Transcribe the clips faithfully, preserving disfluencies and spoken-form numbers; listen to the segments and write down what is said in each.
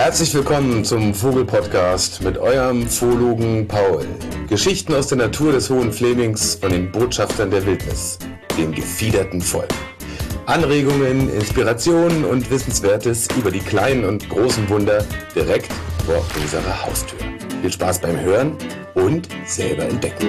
Herzlich willkommen zum Vogel-Podcast mit eurem Zoologen Paul. Geschichten aus der Natur des Hohen Flemings von den Botschaftern der Wildnis, dem gefiederten Volk. Anregungen, Inspirationen und Wissenswertes über die kleinen und großen Wunder direkt vor unserer Haustür. Viel Spaß beim Hören und selber entdecken.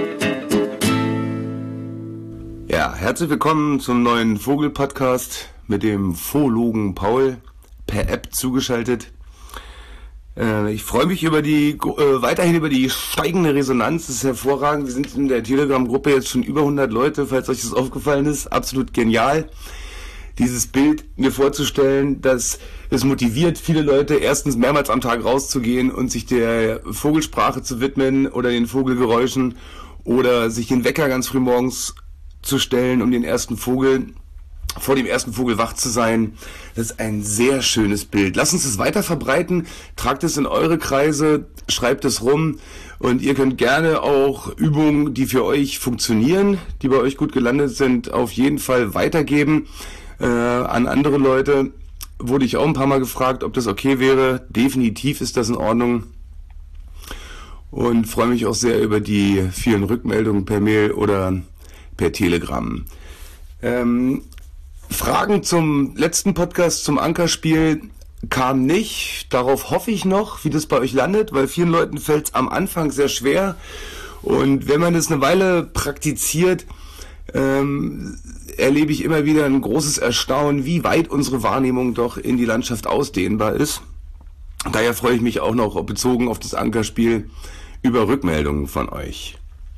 Ja, herzlich willkommen zum neuen Vogel-Podcast mit dem Zoologen Paul, per App zugeschaltet. Äh, ich freue mich über die äh, weiterhin über die steigende Resonanz. Das ist hervorragend. Wir sind in der Telegram-Gruppe jetzt schon über hundert Leute, falls euch das aufgefallen ist. Absolut genial, dieses Bild mir vorzustellen, dass es motiviert viele Leute, erstens mehrmals am Tag rauszugehen und sich der Vogelsprache zu widmen oder den Vogelgeräuschen oder sich den Wecker ganz früh morgens zu stellen, um den ersten Vogel vor dem ersten Vogel wach zu sein. Das ist ein sehr schönes Bild. Lasst uns das weiter verbreiten, tragt es in eure Kreise, schreibt es rum und ihr könnt gerne auch Übungen, die für euch funktionieren, die bei euch gut gelandet sind, auf jeden Fall weitergeben äh, an andere Leute. Wurde ich auch ein paar Mal gefragt, ob das okay wäre. Definitiv ist das in Ordnung und freue mich auch sehr über die vielen Rückmeldungen per Mail oder per Telegram. Ähm, Fragen zum letzten Podcast, zum Ankerspiel, kam nicht. Darauf hoffe ich noch, wie das bei euch landet, weil vielen Leuten fällt es am Anfang sehr schwer. Und wenn man das eine Weile praktiziert, ähm, erlebe ich immer wieder ein großes Erstaunen, wie weit unsere Wahrnehmung doch in die Landschaft ausdehnbar ist. Daher freue ich mich auch noch, bezogen auf das Ankerspiel, über Rückmeldungen von euch.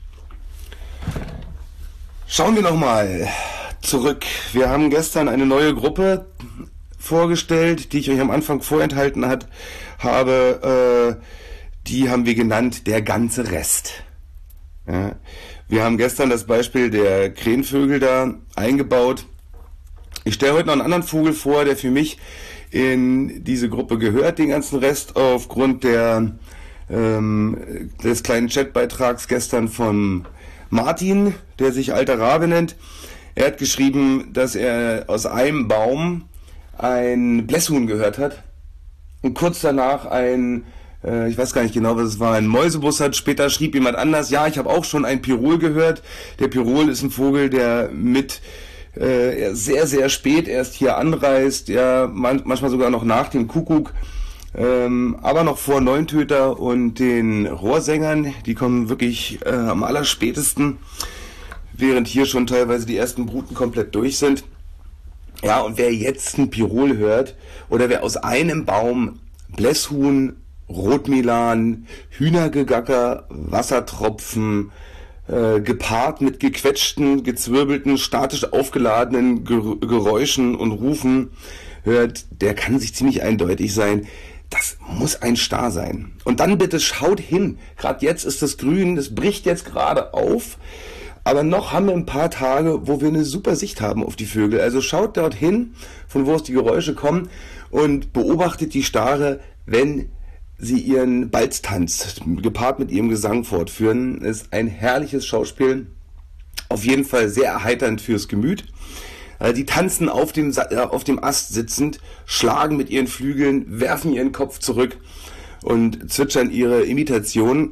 Schauen wir nochmal zurück. Wir haben gestern eine neue Gruppe vorgestellt, die ich euch am Anfang vorenthalten hat, habe. Äh, die haben wir genannt der ganze Rest. Ja. Wir haben gestern das Beispiel der Krähenvögel da eingebaut. Ich stelle heute noch einen anderen Vogel vor, der für mich in diese Gruppe gehört, den ganzen Rest, aufgrund der ähm, des kleinen Chatbeitrags gestern von Martin, der sich Alter Rabe nennt. Er hat geschrieben, dass er aus einem Baum ein Blässhuhn gehört hat und kurz danach ein, äh, ich weiß gar nicht genau, was es war, ein Mäusebus hat. Später schrieb jemand anders, ja, ich habe auch schon ein Pirol gehört. Der Pirol ist ein Vogel, der mit äh, sehr, sehr spät erst hier anreist, ja, man, manchmal sogar noch nach dem Kuckuck, ähm, aber noch vor Neuntöter und den Rohrsängern. Die kommen wirklich äh, am allerspätesten, während hier schon teilweise die ersten Bruten komplett durch sind. Ja, und wer jetzt ein Pirol hört, oder wer aus einem Baum Blässhuhn, Rotmilan, Hühnergegacker, Wassertropfen, äh, gepaart mit gequetschten, gezwirbelten, statisch aufgeladenen Ger- Geräuschen und Rufen hört, der kann sich ziemlich eindeutig sein, das muss ein Star sein. Und dann bitte schaut hin, gerade jetzt ist das Grün, das bricht jetzt gerade auf, aber noch haben wir ein paar Tage, wo wir eine super Sicht haben auf die Vögel. Also schaut dorthin, von wo aus die Geräusche kommen und beobachtet die Stare, wenn sie ihren Balztanz gepaart mit ihrem Gesang fortführen. Das ist ein herrliches Schauspiel, auf jeden Fall sehr erheiternd fürs Gemüt. Die tanzen auf dem, auf dem Ast sitzend, schlagen mit ihren Flügeln, werfen ihren Kopf zurück und zwitschern ihre Imitation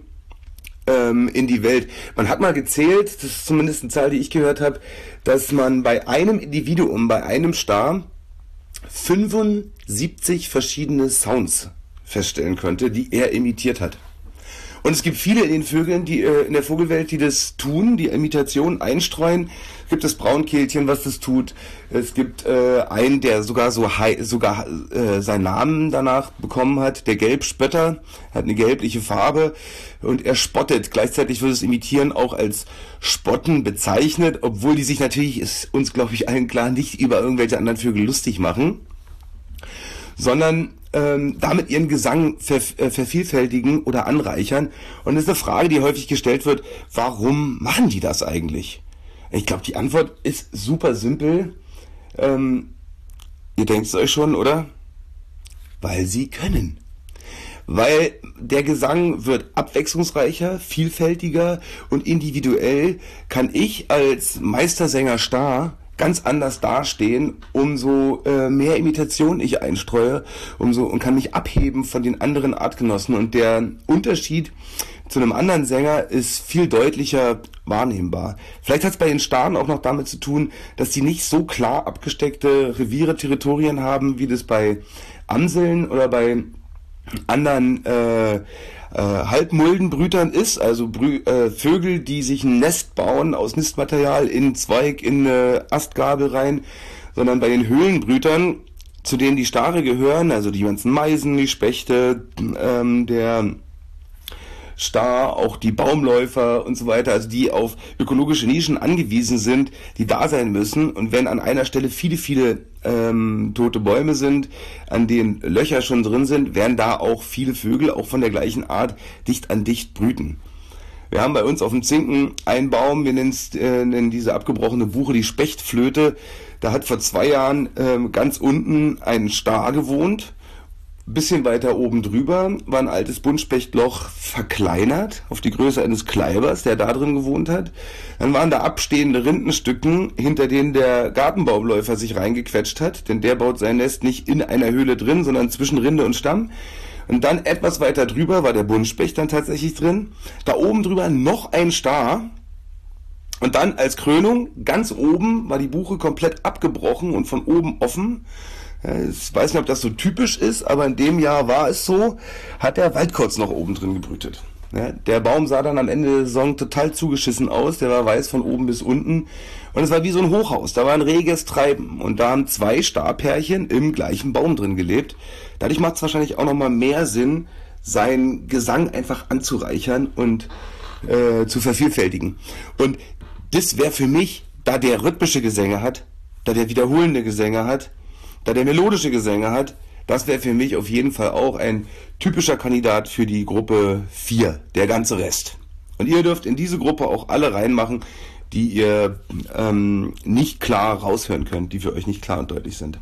in die Welt. Man hat mal gezählt, das ist zumindest eine Zahl, die ich gehört habe, dass man bei einem Individuum, bei einem Star, fünfundsiebzig verschiedene Sounds feststellen könnte, die er imitiert hat. Und es gibt viele in den Vögeln, die äh, in der Vogelwelt, die das tun, die Imitation einstreuen. Es gibt das Braunkehlchen, was das tut. Es gibt äh, einen, der sogar so hei- sogar äh, seinen Namen danach bekommen hat, der Gelbspötter, hat eine gelbliche Farbe und er spottet. Gleichzeitig wird es Imitieren auch als Spotten bezeichnet, obwohl die sich natürlich, ist uns glaube ich allen klar, nicht über irgendwelche anderen Vögel lustig machen, sondern ähm, damit ihren Gesang ver, äh, vervielfältigen oder anreichern. Und das ist eine Frage, die häufig gestellt wird, warum machen die das eigentlich? Ich glaube, die Antwort ist super simpel. Ähm, ihr denkt es euch schon, oder? Weil sie können. Weil der Gesang wird abwechslungsreicher, vielfältiger und individuell kann ich als Meistersänger Star ganz anders dastehen, umso äh, mehr Imitation ich einstreue, umso und kann mich abheben von den anderen Artgenossen. Und der Unterschied zu einem anderen Sänger ist viel deutlicher wahrnehmbar. Vielleicht hat es bei den Staren auch noch damit zu tun, dass die nicht so klar abgesteckte Reviere, Territorien haben, wie das bei Amseln oder bei anderen äh, äh, Halbmuldenbrütern ist, also Brü äh, Vögel, die sich ein Nest bauen aus Nistmaterial in Zweig, in äh, Astgabel rein, sondern bei den Höhlenbrütern, zu denen die Stare gehören, also die ganzen Meisen, die Spechte, ähm, der Star, auch die Baumläufer und so weiter, also die auf ökologische Nischen angewiesen sind, die da sein müssen. Und wenn an einer Stelle viele, viele ähm, tote Bäume sind, an denen Löcher schon drin sind, werden da auch viele Vögel, auch von der gleichen Art, dicht an dicht brüten. Wir haben bei uns auf dem Zinken einen Baum, wir nennen, äh, nennen diese abgebrochene Buche die Spechtflöte. Da hat vor zwei Jahren ähm, ganz unten ein Star gewohnt. Bisschen weiter oben drüber war ein altes Buntspechtloch verkleinert auf die Größe eines Kleibers, der da drin gewohnt hat. Dann waren da abstehende Rindenstücken, hinter denen der Gartenbaumläufer sich reingequetscht hat, denn der baut sein Nest nicht in einer Höhle drin, sondern zwischen Rinde und Stamm. Und dann etwas weiter drüber war der Buntspecht dann tatsächlich drin. Da oben drüber noch ein Star. Und dann als Krönung, ganz oben war die Buche komplett abgebrochen und von oben offen. Ich weiß nicht, ob das so typisch ist, aber in dem Jahr war es so, hat der Waldkotz noch oben drin gebrütet. Ja, der Baum sah dann am Ende der Saison total zugeschissen aus, der war weiß von oben bis unten und es war wie so ein Hochhaus, da war ein reges Treiben und da haben zwei Starpärchen im gleichen Baum drin gelebt. Dadurch macht es wahrscheinlich auch nochmal mehr Sinn, seinen Gesang einfach anzureichern und äh, zu vervielfältigen. Und das wäre für mich, da der rhythmische Gesänge hat, da der wiederholende Gesänge hat, da der melodische Gesänge hat, das wäre für mich auf jeden Fall auch ein typischer Kandidat für die Gruppe vier, der ganze Rest. Und ihr dürft in diese Gruppe auch alle reinmachen, die ihr ähm, nicht klar raushören könnt, die für euch nicht klar und deutlich sind.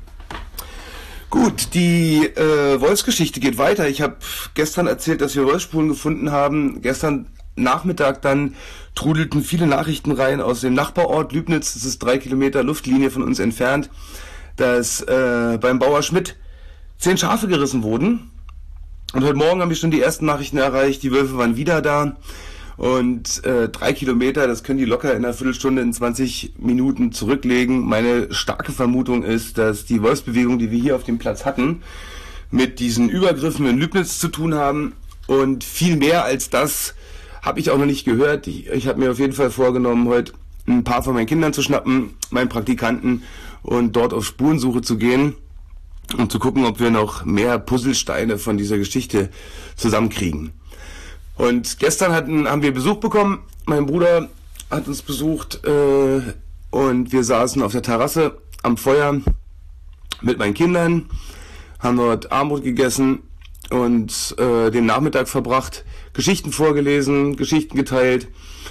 Gut, die äh, Wolfsgeschichte geht weiter. Ich habe gestern erzählt, dass wir Wolfsspuren gefunden haben. Gestern Nachmittag dann trudelten viele Nachrichten rein aus dem Nachbarort Lübnitz, das ist drei Kilometer Luftlinie von uns entfernt, dass äh, beim Bauer Schmidt zehn Schafe gerissen wurden. Und heute Morgen haben wir schon die ersten Nachrichten erreicht, die Wölfe waren wieder da. Und äh, drei Kilometer, das können die locker in einer Viertelstunde, in zwanzig Minuten zurücklegen. Meine starke Vermutung ist, dass die Wolfsbewegung, die wir hier auf dem Platz hatten, mit diesen Übergriffen in Lübnitz zu tun haben. Und viel mehr als das habe ich auch noch nicht gehört. Ich, ich habe mir auf jeden Fall vorgenommen, heute ein paar von meinen Kindern zu schnappen, meinen Praktikanten, und dort auf Spurensuche zu gehen und zu gucken, ob wir noch mehr Puzzlesteine von dieser Geschichte zusammenkriegen. Und gestern hatten, haben wir Besuch bekommen. Mein Bruder hat uns besucht äh, und wir saßen auf der Terrasse am Feuer mit meinen Kindern, haben dort Abendbrot gegessen und äh, den Nachmittag verbracht, Geschichten vorgelesen, Geschichten geteilt.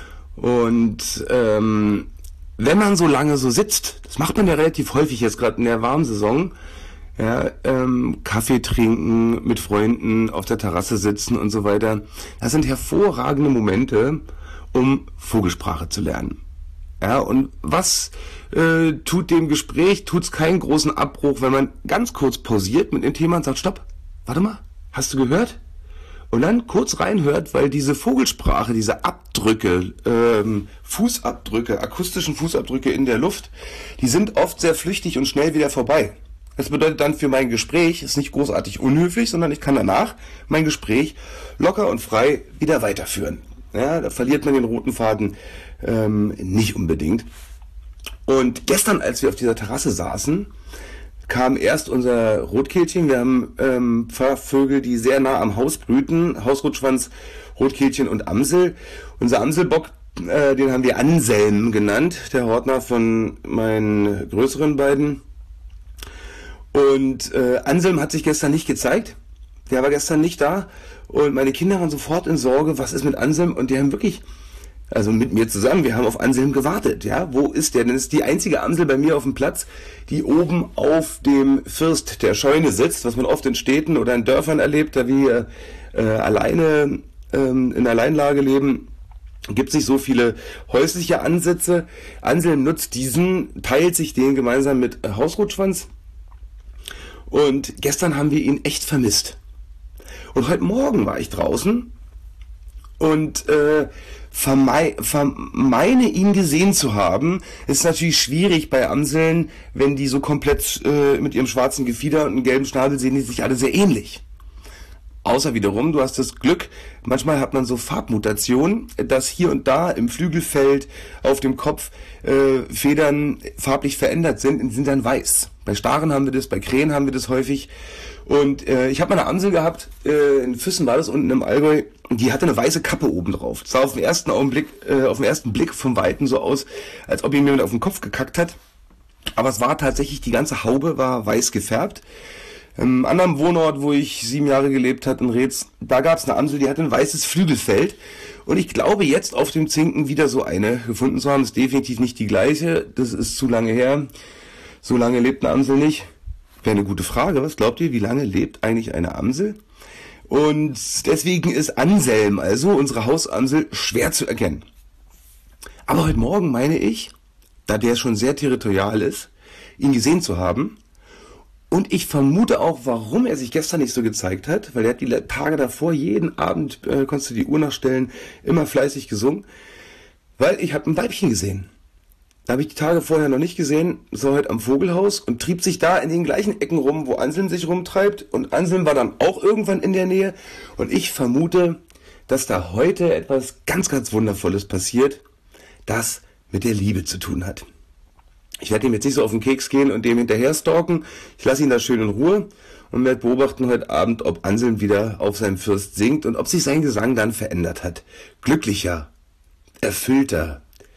Und ähm, wenn man so lange so sitzt, das macht man ja relativ häufig jetzt gerade in der Warmsaison, ja, ähm, Kaffee trinken, mit Freunden auf der Terrasse sitzen und so weiter, das sind hervorragende Momente, um Vogelsprache zu lernen. Ja, und was äh, tut dem Gespräch, tut's keinen großen Abbruch, wenn man ganz kurz pausiert mit dem Thema und sagt, stopp, warte mal, hast du gehört? Und dann kurz reinhört, weil diese Vogelsprache, diese Abdrücke, ähm, Fußabdrücke, akustischen Fußabdrücke in der Luft, die sind oft sehr flüchtig und schnell wieder vorbei. Das bedeutet dann für mein Gespräch, ist nicht großartig unhöflich, sondern ich kann danach mein Gespräch locker und frei wieder weiterführen. Ja, da verliert man den roten Faden ähm, nicht unbedingt. Und gestern, als wir auf dieser Terrasse saßen, kam erst unser Rotkehlchen. Wir haben ähm, Pfarrvögel, die sehr nah am Haus brüten. Hausrotschwanz, Rotkehlchen und Amsel. Unser Amselbock, äh, den haben wir Anselm genannt, der Hortner von meinen größeren beiden. Und äh, Anselm hat sich gestern nicht gezeigt. Der war gestern nicht da. Und meine Kinder waren sofort in Sorge, was ist mit Anselm? Und die haben wirklich, also mit mir zusammen, wir haben auf Anselm gewartet. Ja, wo ist der? Denn es ist die einzige Amsel bei mir auf dem Platz, die oben auf dem First der Scheune sitzt, was man oft in Städten oder in Dörfern erlebt, da wir äh, alleine ähm, in Alleinlage leben. Gibt es nicht so viele häusliche Ansätze. Anselm nutzt diesen, teilt sich den gemeinsam mit Hausrotschwanz. Und gestern haben wir ihn echt vermisst. Und heute Morgen war ich draußen und äh, vermei vermeine ihn gesehen zu haben. Es ist natürlich schwierig bei Amseln, wenn die so komplett äh, mit ihrem schwarzen Gefieder und einem gelben Schnabel sehen, die sich alle sehr ähnlich. Außer wiederum, du hast das Glück, manchmal hat man so Farbmutationen, dass hier und da im Flügelfeld, auf dem Kopf äh, Federn farblich verändert sind und sind dann weiß. Bei Staren haben wir das, bei Krähen haben wir das häufig. Und äh, ich habe mal eine Amsel gehabt, äh, in Füssen war das, unten im Allgäu, die hatte eine weiße Kappe oben drauf. Das sah auf den ersten Augenblick, äh, auf den ersten Blick vom Weiten so aus, als ob ihm jemand auf den Kopf gekackt hat. Aber es war tatsächlich, die ganze Haube war weiß gefärbt. Im anderen Wohnort, wo ich sieben Jahre gelebt habe, in Reetz, da gab es eine Amsel, die hatte ein weißes Flügelfeld. Und ich glaube, jetzt auf dem Zinken wieder so eine gefunden zu haben, ist definitiv nicht die gleiche. Das ist zu lange her. So lange lebt eine Amsel nicht. Wäre eine gute Frage. Was glaubt ihr, wie lange lebt eigentlich eine Amsel? Und deswegen ist Anselm, also unsere Hausamsel, schwer zu erkennen. Aber heute Morgen meine ich, da der schon sehr territorial ist, ihn gesehen zu haben. Und ich vermute auch, warum er sich gestern nicht so gezeigt hat, weil er hat die Tage davor jeden Abend, äh, konntest du die Uhr nachstellen, immer fleißig gesungen, weil ich habe ein Weibchen gesehen. Da habe ich die Tage vorher noch nicht gesehen, das war heute am Vogelhaus und trieb sich da in den gleichen Ecken rum, wo Anselm sich rumtreibt. Und Anselm war dann auch irgendwann in der Nähe. Und ich vermute, dass da heute etwas ganz, ganz Wundervolles passiert, das mit der Liebe zu tun hat. Ich werde ihm jetzt nicht so auf den Keks gehen und dem hinterher stalken. Ich lasse ihn da schön in Ruhe und werde beobachten heute Abend, ob Anselm wieder auf seinem Fürst singt und ob sich sein Gesang dann verändert hat. Glücklicher, erfüllter,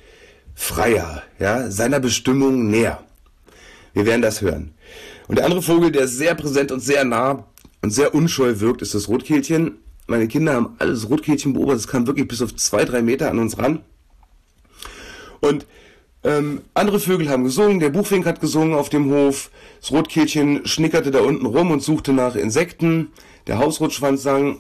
freier, ja, seiner Bestimmung näher. Wir werden das hören. Und der andere Vogel, der sehr präsent und sehr nah und sehr unscheu wirkt, ist das Rotkehlchen. Meine Kinder haben alles Rotkehlchen beobachtet. Es kam wirklich bis auf zwei, drei Meter an uns ran. Und Ähm, andere Vögel haben gesungen, der Buchfink hat gesungen auf dem Hof, das Rotkehlchen schnickerte da unten rum und suchte nach Insekten, der Hausrotschwanz sang,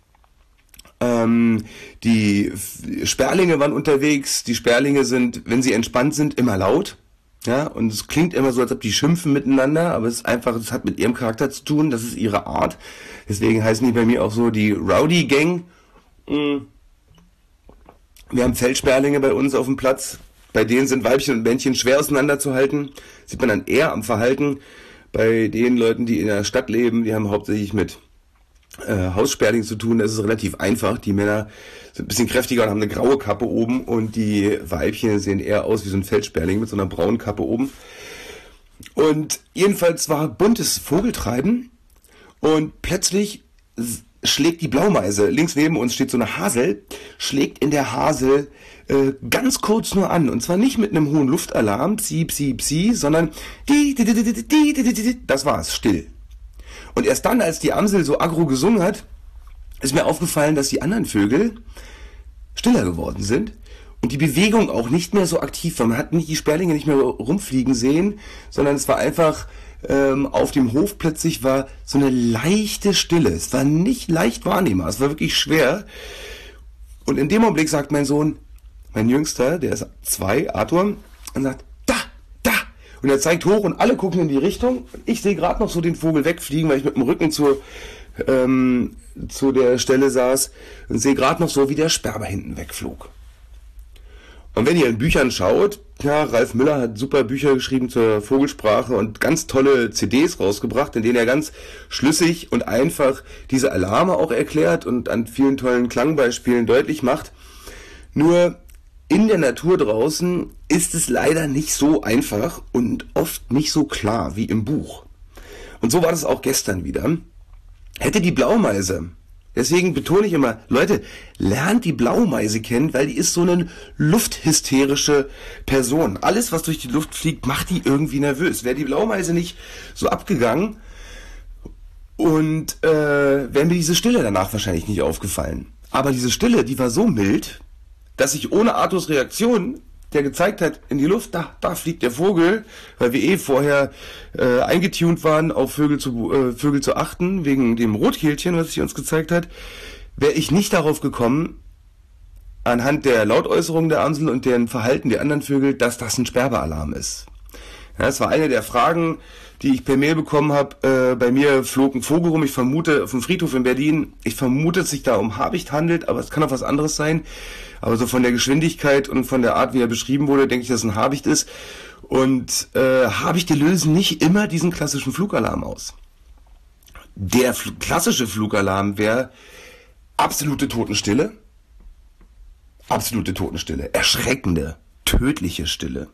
ähm, die Sperlinge waren unterwegs, die Sperlinge sind, wenn sie entspannt sind, immer laut, ja, und es klingt immer so, als ob die schimpfen miteinander, aber es ist einfach, es hat mit ihrem Charakter zu tun, das ist ihre Art, deswegen heißen die bei mir auch so die Rowdy Gang. Wir haben Feldsperlinge bei uns auf dem Platz. Bei denen sind Weibchen und Männchen schwer auseinanderzuhalten. Sieht man dann eher am Verhalten. Bei den Leuten, die in der Stadt leben, die haben hauptsächlich mit äh, Haussperlingen zu tun. Das ist relativ einfach. Die Männer sind ein bisschen kräftiger und haben eine graue Kappe oben. Und die Weibchen sehen eher aus wie so ein Feldsperling mit so einer braunen Kappe oben. Und jedenfalls war buntes Vogeltreiben. Und plötzlich schlägt die Blaumeise, links neben uns steht so eine Hasel, schlägt in der Hasel äh, ganz kurz nur an. Und zwar nicht mit einem hohen Luftalarm, psi, psi, psi, sondern die, die, die, die, die, die, die, die, das war's, still. Und erst dann, als die Amsel so aggro gesungen hat, ist mir aufgefallen, dass die anderen Vögel stiller geworden sind und die Bewegung auch nicht mehr so aktiv war. Man hat nicht die Sperlinge nicht mehr rumfliegen sehen, sondern es war einfach ähm, auf dem Hof plötzlich war so eine leichte Stille. Es war nicht leicht wahrnehmbar, es war wirklich schwer. Und in dem Augenblick sagt mein Sohn, mein Jüngster, der ist zwei, Arthur, und sagt, da, da. Und er zeigt hoch und alle gucken in die Richtung. Ich sehe gerade noch so den Vogel wegfliegen, weil ich mit dem Rücken zur, ähm, zu der Stelle saß und sehe gerade noch so, wie der Sperber hinten wegflog. Und wenn ihr in Büchern schaut, ja, Ralf Müller hat super Bücher geschrieben zur Vogelsprache und ganz tolle C Ds rausgebracht, in denen er ganz schlüssig und einfach diese Alarme auch erklärt und an vielen tollen Klangbeispielen deutlich macht. Nur in der Natur draußen ist es leider nicht so einfach und oft nicht so klar wie im Buch. Und so war das auch gestern wieder. Hätte die Blaumeise, deswegen betone ich immer, Leute, lernt die Blaumeise kennen, weil die ist so eine lufthysterische Person. Alles, was durch die Luft fliegt, macht die irgendwie nervös. Wäre die Blaumeise nicht so abgegangen und äh, wäre mir diese Stille danach wahrscheinlich nicht aufgefallen. Aber diese Stille, die war so mild, dass ich ohne Arthurs Reaktion, der gezeigt hat, in die Luft, da, da fliegt der Vogel, weil wir eh vorher äh, eingetunt waren, auf Vögel zu, äh, Vögel zu achten, wegen dem Rotkehlchen, was sich uns gezeigt hat, wäre ich nicht darauf gekommen, anhand der Lautäußerung der Amsel und deren Verhalten der anderen Vögel, dass das ein Sperberalarm ist. Ja, das war eine der Fragen, die ich per Mail bekommen habe. Äh, bei mir flog ein Vogel rum, ich vermute, auf dem Friedhof in Berlin, ich vermute, dass es sich da um Habicht handelt, aber es kann auch was anderes sein. Aber so von der Geschwindigkeit und von der Art, wie er beschrieben wurde, denke ich, dass es ein Habicht ist. Und äh, Habichte lösen nicht immer diesen klassischen Flugalarm aus. Der fl- klassische Flugalarm wäre absolute Totenstille. Absolute Totenstille. Erschreckende, tödliche Stille.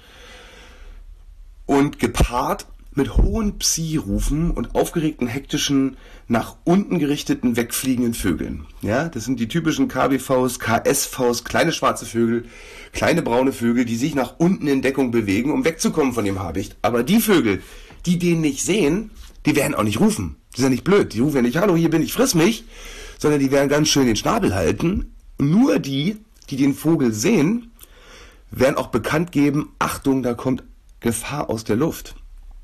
Und gepaart mit hohen Psi-Rufen und aufgeregten, hektischen, nach unten gerichteten, wegfliegenden Vögeln. Ja, das sind die typischen K B Vs, K S Vs, kleine schwarze Vögel, kleine braune Vögel, die sich nach unten in Deckung bewegen, um wegzukommen von dem Habicht. Aber die Vögel, die den nicht sehen, die werden auch nicht rufen. Die sind ja nicht blöd. Die rufen ja nicht, hallo, hier bin ich, friss mich, sondern die werden ganz schön den Schnabel halten. Nur die, die den Vogel sehen, werden auch bekannt geben, Achtung, da kommt Gefahr aus der Luft.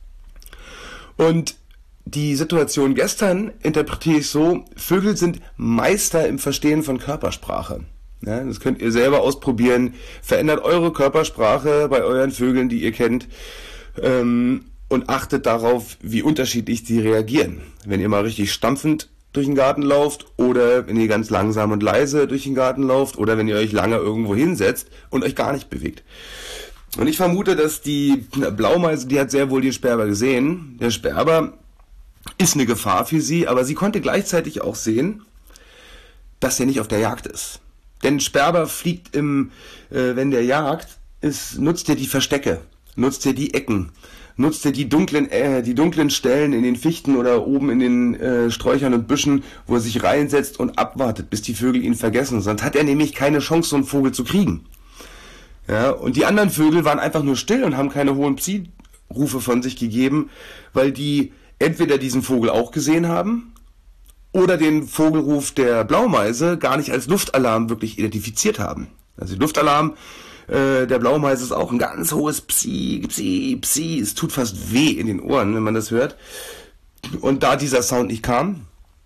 Und die Situation gestern interpretiere ich so, Vögel sind Meister im Verstehen von Körpersprache. Ja, das könnt ihr selber ausprobieren. Verändert eure Körpersprache bei euren Vögeln, die ihr kennt, ähm, und achtet darauf, wie unterschiedlich sie reagieren. Wenn ihr mal richtig stampfend durch den Garten lauft oder wenn ihr ganz langsam und leise durch den Garten lauft oder wenn ihr euch lange irgendwo hinsetzt und euch gar nicht bewegt. Und ich vermute, dass die Blaumeise, die hat sehr wohl den Sperber gesehen. Der Sperber ist eine Gefahr für sie, aber sie konnte gleichzeitig auch sehen, dass er nicht auf der Jagd ist. Denn Sperber fliegt im, äh, wenn der jagt, ist, nutzt er die Verstecke, nutzt er die Ecken, nutzt er die dunklen, äh, die dunklen Stellen in den Fichten oder oben in den äh, Sträuchern und Büschen, wo er sich reinsetzt und abwartet, bis die Vögel ihn vergessen. Sonst hat er nämlich keine Chance, so einen Vogel zu kriegen. Ja, und die anderen Vögel waren einfach nur still und haben keine hohen Psi-Rufe von sich gegeben, weil die entweder diesen Vogel auch gesehen haben oder den Vogelruf der Blaumeise gar nicht als Luftalarm wirklich identifiziert haben. Also der Luftalarm äh, der Blaumeise ist auch ein ganz hohes Psi, Psi, Psi. Es tut fast weh in den Ohren, wenn man das hört. Und da dieser Sound nicht kam,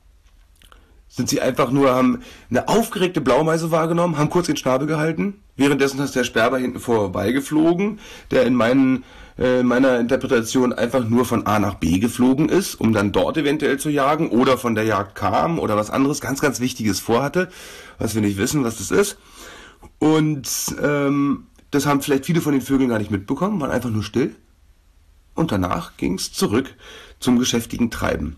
sind sie einfach nur, haben eine aufgeregte Blaumeise wahrgenommen, haben kurz den Schnabel gehalten. Währenddessen ist der Sperber hinten vorbeigeflogen, der in meinen, äh, meiner Interpretation einfach nur von A nach B geflogen ist, um dann dort eventuell zu jagen oder von der Jagd kam oder was anderes ganz, ganz Wichtiges vorhatte, was wir nicht wissen, was das ist. Und ähm, das haben vielleicht viele von den Vögeln gar nicht mitbekommen, waren einfach nur still. Und danach ging es zurück zum geschäftigen Treiben.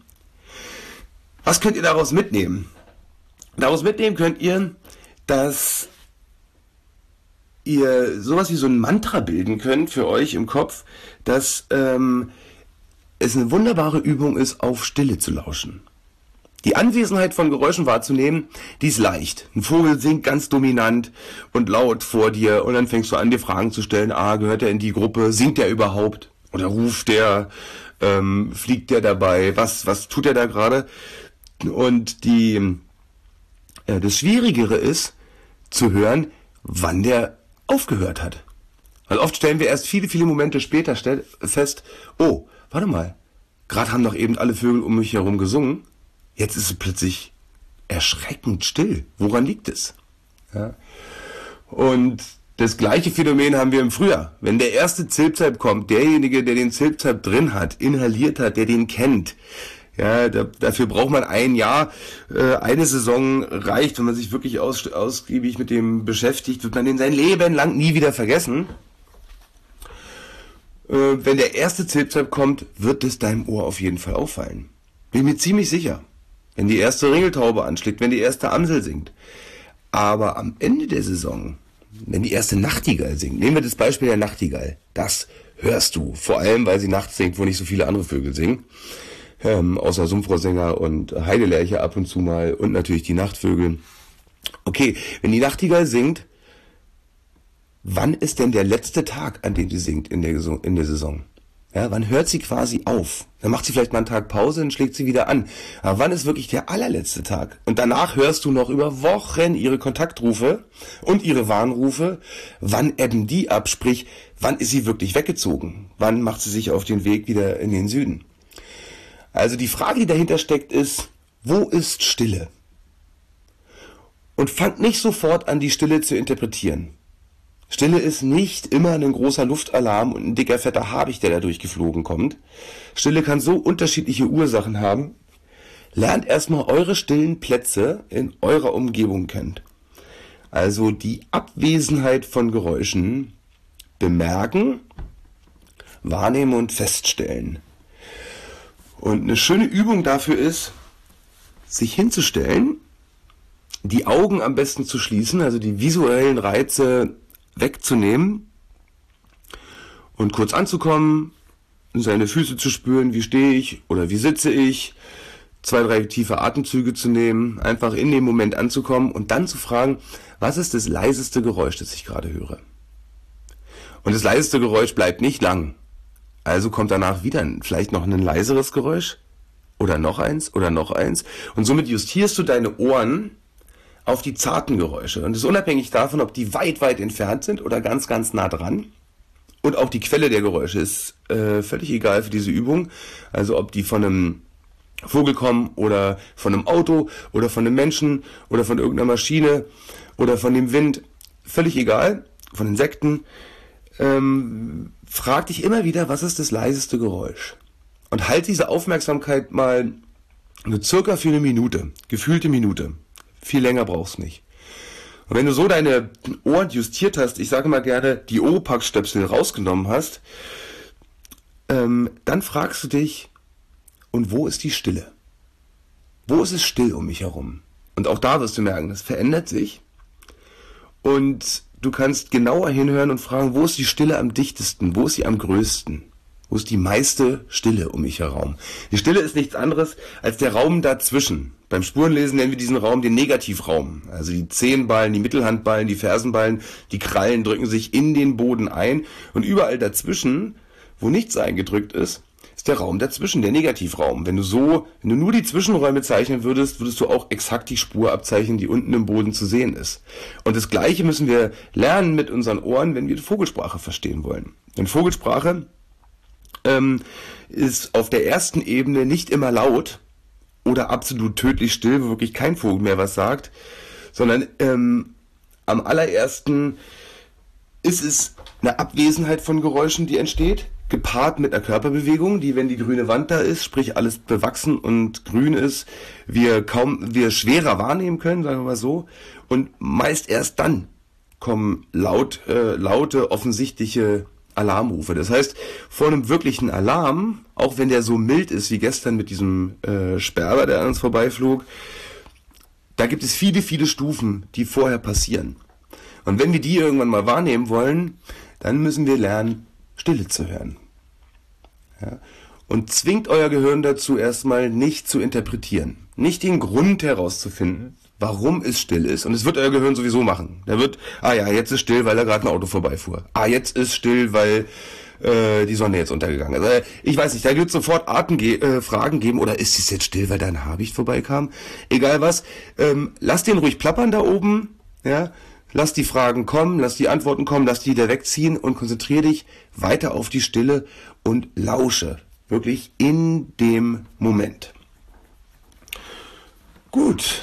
Was könnt ihr daraus mitnehmen? Daraus mitnehmen könnt ihr, dass ihr sowas wie so ein Mantra bilden könnt für euch im Kopf, dass ähm, es eine wunderbare Übung ist, auf Stille zu lauschen. Die Anwesenheit von Geräuschen wahrzunehmen, die ist leicht. Ein Vogel singt ganz dominant und laut vor dir und dann fängst du an, dir Fragen zu stellen. Ah, gehört er in die Gruppe? Singt er überhaupt? Oder ruft der? Ähm, fliegt der dabei? Was, was tut er da gerade? Und die, äh, das Schwierigere ist, zu hören, wann der aufgehört hat. Weil oft stellen wir erst viele, viele Momente später fest, oh, warte mal, gerade haben doch eben alle Vögel um mich herum gesungen, jetzt ist es plötzlich erschreckend still. Woran liegt es? Ja. Und das gleiche Phänomen haben wir im Frühjahr. Wenn der erste Zilpzalp kommt, derjenige, der den Zilpzalp drin hat, inhaliert hat, der den kennt, ja, da, dafür braucht man ein Jahr, äh, eine Saison reicht, wenn man sich wirklich aus, ausgiebig mit dem beschäftigt, wird man den sein Leben lang nie wieder vergessen. Äh, wenn der erste Zilpzalp kommt, wird es deinem Ohr auf jeden Fall auffallen. Bin mir ziemlich sicher. Wenn die erste Ringeltaube anschlägt, wenn die erste Amsel singt. Aber am Ende der Saison, wenn die erste Nachtigall singt, nehmen wir das Beispiel der Nachtigall, das hörst du, vor allem, weil sie nachts singt, wo nicht so viele andere Vögel singen. Ähm, außer Sumpfrohrsänger und Heidelerche ab und zu mal und natürlich die Nachtvögel. Okay, wenn die Nachtigall singt, wann ist denn der letzte Tag, an dem sie singt in der, in der Saison? Ja, wann hört sie quasi auf? Dann macht sie vielleicht mal einen Tag Pause und schlägt sie wieder an. Aber wann ist wirklich der allerletzte Tag? Und danach hörst du noch über Wochen ihre Kontaktrufe und ihre Warnrufe. Wann ebben die ab? Sprich, wann ist sie wirklich weggezogen? Wann macht sie sich auf den Weg wieder in den Süden? Also die Frage, die dahinter steckt, ist, wo ist Stille? Und fangt nicht sofort an, die Stille zu interpretieren. Stille ist nicht immer ein großer Luftalarm und ein dicker, fetter Habicht, der da durchgeflogen kommt. Stille kann so unterschiedliche Ursachen haben. Lernt erstmal eure stillen Plätze in eurer Umgebung kennen. Also die Abwesenheit von Geräuschen bemerken, wahrnehmen und feststellen. Und eine schöne Übung dafür ist, sich hinzustellen, die Augen am besten zu schließen, also die visuellen Reize wegzunehmen und kurz anzukommen, seine Füße zu spüren, wie stehe ich oder wie sitze ich, zwei, drei tiefe Atemzüge zu nehmen, einfach in dem Moment anzukommen und dann zu fragen, was ist das leiseste Geräusch, das ich gerade höre? Und das leiseste Geräusch bleibt nicht lang. Also kommt danach wieder vielleicht noch ein leiseres Geräusch oder noch eins oder noch eins. Und somit justierst du deine Ohren auf die zarten Geräusche. Und das ist unabhängig davon, ob die weit, weit entfernt sind oder ganz, ganz nah dran. Und auch die Quelle der Geräusche ist äh, völlig egal für diese Übung. Also ob die von einem Vogel kommen oder von einem Auto oder von einem Menschen oder von irgendeiner Maschine oder von dem Wind. Völlig egal. Von Insekten. Ähm, frag dich immer wieder, was ist das leiseste Geräusch? Und halt diese Aufmerksamkeit mal nur circa für eine Minute. Gefühlte Minute. Viel länger brauchst du nicht. Und wenn du so deine Ohren justiert hast, ich sage mal gerne, die Oropax-Stöpsel rausgenommen hast, ähm, dann fragst du dich, und wo ist die Stille? Wo ist es still um mich herum? Und auch da wirst du merken, das verändert sich. Und du kannst genauer hinhören und fragen, wo ist die Stille am dichtesten? Wo ist sie am größten? Wo ist die meiste Stille um mich herum? Die Stille ist nichts anderes als der Raum dazwischen. Beim Spurenlesen nennen wir diesen Raum den Negativraum. Also die Zehenballen, die Mittelhandballen, die Fersenballen, die Krallen drücken sich in den Boden ein. Und überall dazwischen, wo nichts eingedrückt ist, ist der Raum dazwischen, der Negativraum. Wenn du so, wenn du nur die Zwischenräume zeichnen würdest, würdest du auch exakt die Spur abzeichnen, die unten im Boden zu sehen ist. Und das Gleiche müssen wir lernen mit unseren Ohren, wenn wir die Vogelsprache verstehen wollen. Denn Vogelsprache ähm, ist auf der ersten Ebene nicht immer laut oder absolut tödlich still, wo wirklich kein Vogel mehr was sagt, sondern ähm, am allerersten ist es eine Abwesenheit von Geräuschen, die entsteht, gepaart mit einer Körperbewegung, die, wenn die grüne Wand da ist, sprich alles bewachsen und grün ist, wir kaum, wir schwerer wahrnehmen können, sagen wir mal so. Und meist erst dann kommen laut, äh, laute, offensichtliche Alarmrufe. Das heißt, vor einem wirklichen Alarm, auch wenn der so mild ist wie gestern mit diesem äh, Sperber, der an uns vorbeiflog, da gibt es viele, viele Stufen, die vorher passieren. Und wenn wir die irgendwann mal wahrnehmen wollen, dann müssen wir lernen, Stille zu hören. Ja? Und zwingt euer Gehirn dazu, erstmal nicht zu interpretieren, nicht den Grund herauszufinden, warum es still ist. Und es wird euer Gehirn sowieso machen. Der wird, ah ja, jetzt ist still, weil da gerade ein Auto vorbeifuhr. Ah, jetzt ist still, weil äh, die Sonne jetzt untergegangen ist. Also, ich weiß nicht, da wird sofort Arten ge- äh, Fragen geben, oder ist es jetzt still, weil da ein Habicht vorbeikam? Egal was, ähm, lasst den ruhig plappern da oben, ja. Lass die Fragen kommen, lass die Antworten kommen, lass die da wegziehen und konzentriere dich weiter auf die Stille und lausche. Wirklich in dem Moment. Gut.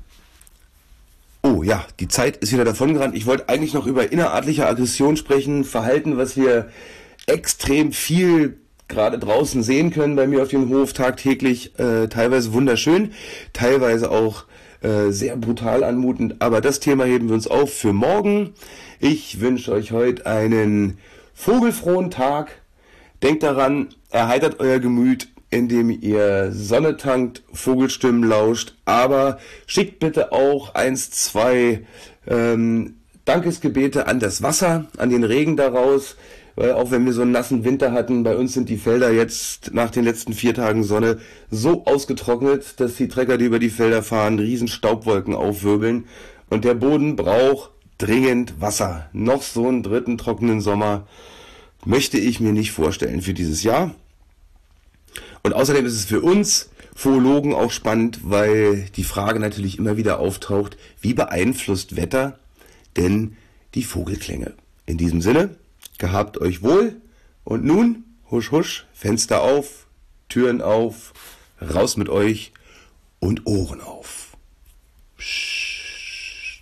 Oh ja, die Zeit ist wieder davongerannt. Ich wollte eigentlich noch über innerartliche Aggression sprechen, Verhalten, was wir extrem viel gerade draußen sehen können bei mir auf dem Hof tagtäglich, äh, teilweise wunderschön, teilweise auch äh, sehr brutal anmutend, aber das Thema heben wir uns auf für morgen. Ich wünsche euch heute einen vogelfrohen Tag. Denkt daran, erheitert euer Gemüt, indem ihr Sonne tankt, Vogelstimmen lauscht, aber schickt bitte auch eins, zwei ähm, Dankesgebete an das Wasser, an den Regen daraus, weil auch wenn wir so einen nassen Winter hatten, bei uns sind die Felder jetzt nach den letzten vier Tagen Sonne so ausgetrocknet, dass die Trecker, die über die Felder fahren, riesen Staubwolken aufwirbeln und der Boden braucht dringend Wasser. Noch so einen dritten trockenen Sommer möchte ich mir nicht vorstellen für dieses Jahr. Und außerdem ist es für uns Philologen auch spannend, weil die Frage natürlich immer wieder auftaucht, wie beeinflusst Wetter denn die Vogelklänge? In diesem Sinne, gehabt euch wohl und nun, husch husch, Fenster auf, Türen auf, raus mit euch und Ohren auf. Psst.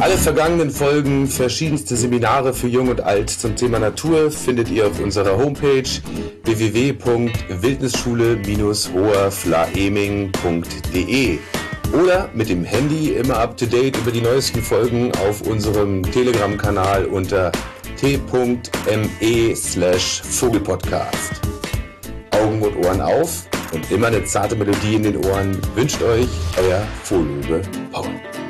Alle vergangenen Folgen, verschiedenste Seminare für Jung und Alt zum Thema Natur findet ihr auf unserer Homepage w w w punkt wildnisschule Bindestrich hoherflaeming punkt de oder mit dem Handy immer up to date über die neuesten Folgen auf unserem Telegram-Kanal unter t.me slash Vogelpodcast. Augen und Ohren auf und immer eine zarte Melodie in den Ohren wünscht euch euer Vogelöwe Paul.